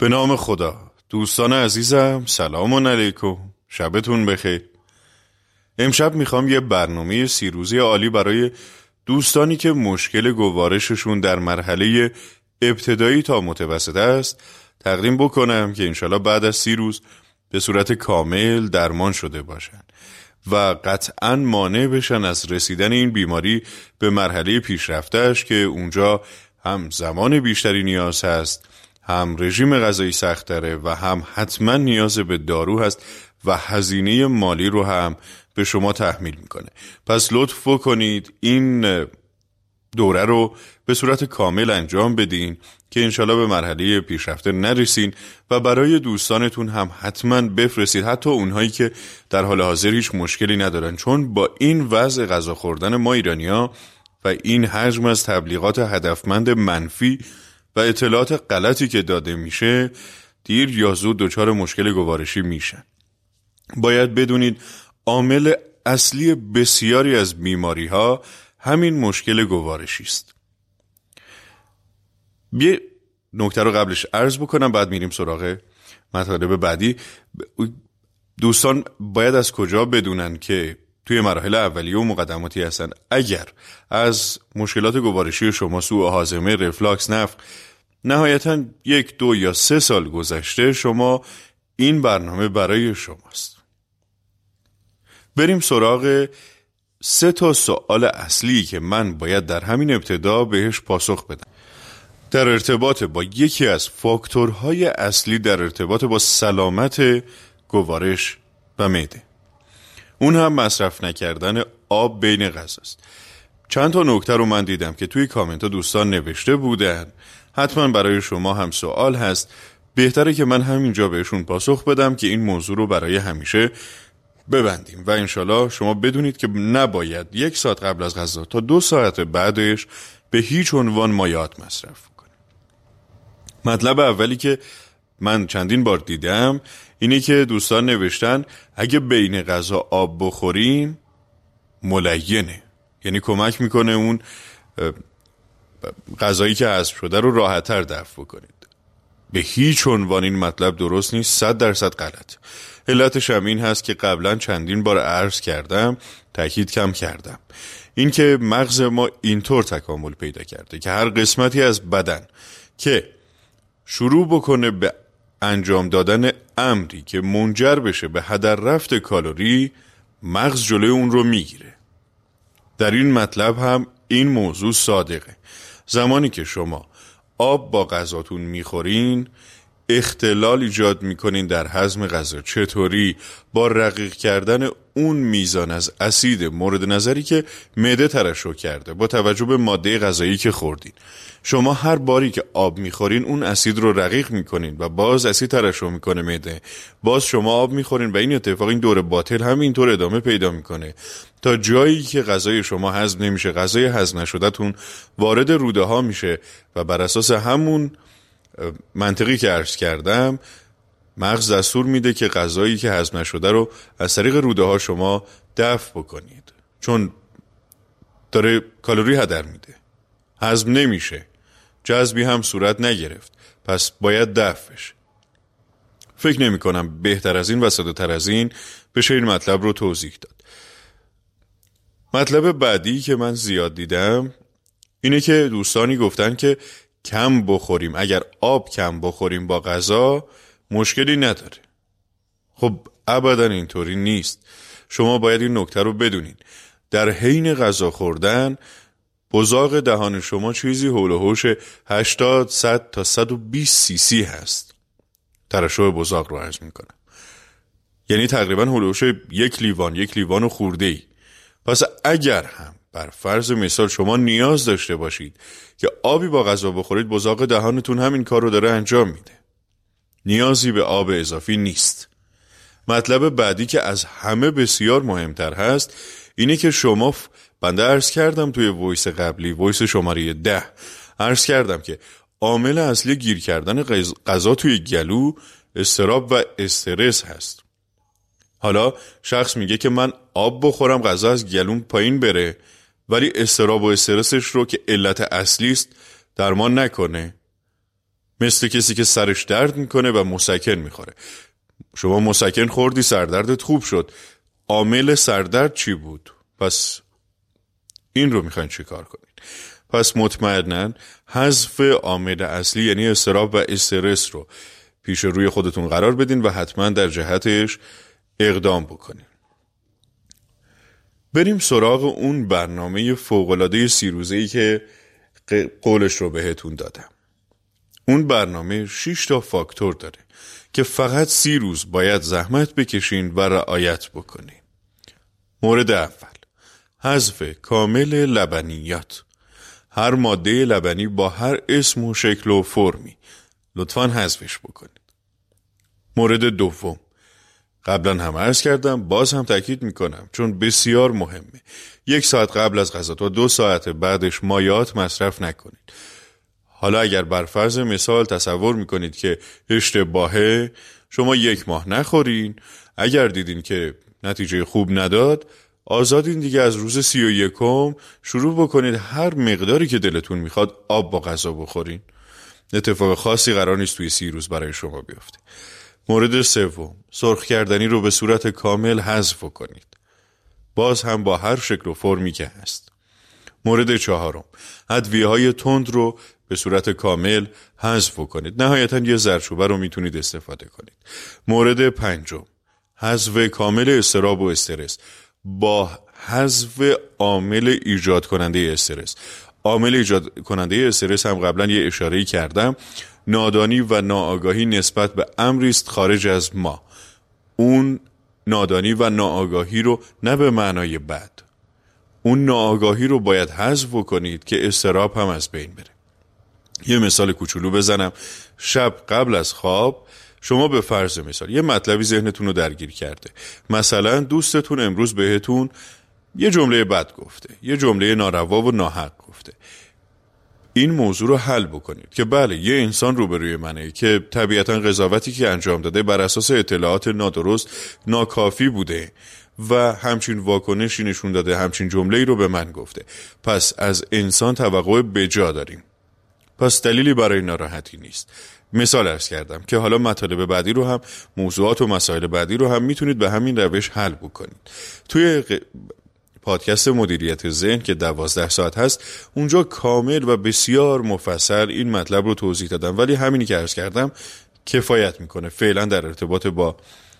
به نام خدا. دوستان عزیزم سلام علیکم، شبتون بخیر. امشب میخوام یه برنامه 30 روزه عالی برای دوستانی که مشکل گوارششون در مرحله ابتدایی تا متوسط است تقدیم بکنم که انشالله بعد از 30 روز به صورت کامل درمان شده باشن و قطعاً مانع بشن از رسیدن این بیماری به مرحله پیشرفته‌اش که اونجا هم زمان بیشتری نیاز هست، هم رژیم غذایی سخت داره و هم حتما نیاز به دارو هست و هزینه مالی رو هم به شما تحمیل میکنه. پس لطف کنید این دوره رو به صورت کامل انجام بدین که انشالله به مرحله پیشرفته نرسین و برای دوستانتون هم حتما بفرستید، حتی اونهایی که در حال حاضر هیچ مشکلی ندارن، چون با این وضع غذا خوردن ما ایرانی‌ها و این حجم از تبلیغات هدفمند منفی و اطلاعات غلطی که داده میشه دیر یا زود دچار مشکل گوارشی میشن. باید بدونید عامل اصلی بسیاری از بیماری ها همین مشکل گوارشی است. یه نکته رو قبلش عرض بکنم بعد میریم سراغ مطالب بعدی. دوستان باید از کجا بدونن که توی مراحل اولیه و مقدماتی هستن؟ اگر از مشکلات گوارشی شما سوء هاضمه، رفلاکس، نفخ نهایتاً 1، 2 یا 3 سال گذشته، شما این برنامه برای شماست. بریم سراغ 3 تا سوال اصلی که من باید در همین ابتدا بهش پاسخ بدم در ارتباط با یکی از فاکتورهای اصلی در ارتباط با سلامت گوارش و معده. اون هم مصرف نکردن آب بین غذاست. چند تا نکته رو من دیدم که توی کامنت ها دوستان نوشته بودن، حتما برای شما هم سوال هست، بهتره که من همینجا بهشون پاسخ بدم که این موضوع رو برای همیشه ببندیم و انشالله شما بدونید که نباید 1 ساعت قبل از غذا تا 2 ساعت بعدش به هیچ عنوان مایعات مصرف کنید. مطلب اولی که من چندین بار دیدم اینه که دوستان نوشتن اگه بین غذا آب بخوریم ملینه، یعنی کمک میکنه اون غذایی که حذف شده رو راحت‌تر دفع بکنید. به هیچ عنوان این مطلب درست نیست، 100% غلط. علتش هم این هست که قبلا چندین بار عرض کردم، تاکید کم کردم، این که مغز ما اینطور تکامل پیدا کرده که هر قسمتی از بدن که شروع بکنه به انجام دادن امری که منجر بشه به هدر رفت کالری، مغز جلوی اون رو میگیره. در این مطلب هم این موضوع صادقه. زمانی که شما آب با غذاتون میخورین اختلال ایجاد میکنین در هضم غذا. چطوری؟ با رقیق کردن اون میزان از اسید مورد نظری که معده ترشح کرده با توجه به ماده غذایی که خوردین. شما هر باری که آب میخورین اون اسید رو رقیق میکنین و باز اسید ترشح میکنه معده، باز شما آب میخورین و این اتفاق، این دور باطل همینطور ادامه پیدا میکنه تا جایی که غذای شما هضم نمیشه، غذای هضم نشده‌تون وارد روده ها میشه و بر اساس همون منطقی که عرض کردم مغز دستور میده که غذایی که هضم نشده رو از طریق روده ها شما دفع بکنید، چون داره کالری هدر میده، هضم نمیشه، جذبی هم صورت نگرفت، پس باید دفعش. فکر نمی کنم بهتر از این و ساده‌تر از این بشه این مطلب رو توضیح داد. مطلب بعدی که من زیاد دیدم اینه که دوستانی گفتن که کم بخوریم، اگر آب کم بخوریم با غذا مشکلی نداره. خب ابدا اینطوری نیست. شما باید این نکته رو بدونین. در حین غذا خوردن بزاق دهان شما چیزی حول و حوش 80 100 تا 120 سی سی هست. ترشح بزاق رو عرض میکنم، یعنی تقریبا حول و حوش 1 لیوان و خورده‌ای. پس اگر هم بر فرض مثال شما نیاز داشته باشید که آبی با غذا بخورید، بزاق دهانتون همین کار رو داره انجام میده، نیازی به آب اضافی نیست. مطلب بعدی که از همه بسیار مهمتر هست اینه که شما، بنده عرض کردم توی وایس قبلی، وایس شماره 10، عرض کردم که عامل اصلی گیر کردن غذا توی گلو اضطراب و استرس هست. حالا شخص میگه که من آب بخورم غذا از گلوم پایین بره، ولی اضطراب و استرسش رو که علت اصلی است درمان نکنه. مثل کسی که سرش درد میکنه و مسکن میخوره. شما مسکن خوردی، سردردت خوب شد. عامل سردرد چی بود؟ پس این رو میخواین چی کار کنید؟ پس مطمئناً حذف عامل اصلی یعنی اضطراب و استرس رو پیش روی خودتون قرار بدین و حتما در جهتش اقدام بکنین. بریم سراغ اون برنامه فوق‌العاده 30 روزه‌ای که قولش رو بهتون دادم. اون برنامه 6 تا فاکتور داره که فقط 30 روز باید زحمت بکشین و رعایت بکنین. مورد اول، حذف کامل لبنیات. هر ماده لبنی با هر اسم و شکل و فرمی لطفاً حذفش بکنید. مورد دوم، قبلا هم عرض کردم، باز هم تاکید میکنم چون بسیار مهمه. 1 ساعت قبل از غذا تا 2 ساعت بعدش مایعات مصرف نکنید. حالا اگر بر فرض مثال تصور میکنید که اشتباهه، شما 1 ماه نخورین، اگر دیدین که نتیجه خوب نداد، آزادین دیگه از روز 31 شروع بکنید هر مقداری که دلتون میخواد آب با غذا بخورین. اتفاق خاصی قرار نیست توی 30 روز برای شما بیفته. مورد سوم، سرخ کردنی رو به صورت کامل حذف کنید. باز هم با هر شکل و فرمی که هست. مورد چهارم، ادویه‌های تند رو به صورت کامل حذف کنید. نهایتاً یه زردچوبه رو میتونید استفاده کنید. مورد پنجم، حذف کامل اضطراب و استرس با حذف عامل ایجاد کننده استرس. عامل ایجاد کننده استرس هم قبلا یه اشاره‌ای کردم. نادانی و ناآگاهی نسبت به امری است خارج از ما. اون نادانی و ناآگاهی رو نه به معنای بد، اون ناآگاهی رو باید حذف کنید که اضطراب هم از بین بره. یه مثال کوچولو بزنم. شب قبل از خواب شما به فرض مثال یه مطلبی ذهنتون رو درگیر کرده. مثلا دوستتون امروز بهتون یه جمله بد گفته، یه جمله ناروا و ناحق گفته. این موضوع رو حل بکنید که بله، یه انسان روبروی منه که طبیعتا قضاوتی که انجام داده بر اساس اطلاعات نادرست ناکافی بوده و همچین واکنشی نشون داده، همچین جمله‌ای رو به من گفته. پس از انسان توقع بجا داریم. پس دلیلی برای ناراحتی نیست. مثال عرض کردم که حالا مطالب بعدی رو هم، موضوعات و مسائل بعدی رو هم میتونید به همین روش حل بکنید. توی پادکست مدیریت ذهن که 12 ساعت هست، اونجا کامل و بسیار مفصل این مطلب رو توضیح دادم، ولی همینی که عرض کردم کفایت میکنه فعلا در ارتباط با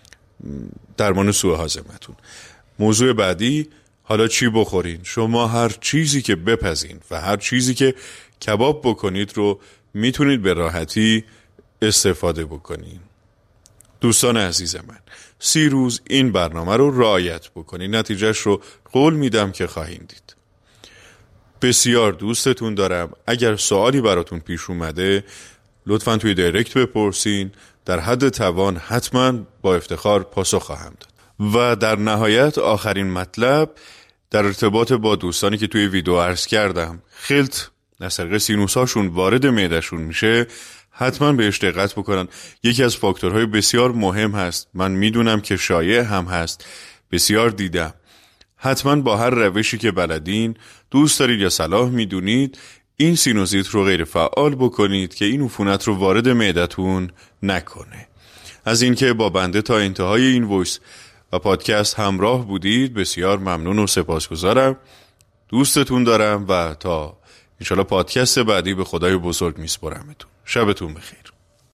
درمان سوء هاضمتون. موضوع بعدی، حالا چی بخورین؟ شما هر چیزی که بپزین و هر چیزی که کباب بکنید رو میتونید به راحتی استفاده بکنین. دوستان عزیز من، 30 روز این برنامه رو رعایت بکنین، نتیجهش رو قول میدم که خواهید دید. بسیار دوستتون دارم. اگر سوالی براتون پیش اومده لطفاً توی دایرکت بپرسین، در حد توان حتما با افتخار پاسخ خواهم داد. و در نهایت آخرین مطلب در ارتباط با دوستانی که توی ویدیو عرض کردم خلط از طریق سینوساشون وارد معده‌شون میشه، حتما بهش دقت بکنن. یکی از فاکتورهای بسیار مهم هست، من میدونم که شایع هم هست، بسیار دیدم. حتما با هر روشی که بلدین، دوست دارید یا صلاح میدونید، این سینوزیت رو غیر فعال بکنید که این عفونت رو وارد معدتون نکنه. از اینکه با بنده تا انتهای این وایس و پادکست همراه بودید بسیار ممنون و سپاسگزارم. دوستتون دارم و تا انشالله پادکست بعدی به خدای بزرگ میسپرمتون. شبتون بخیر.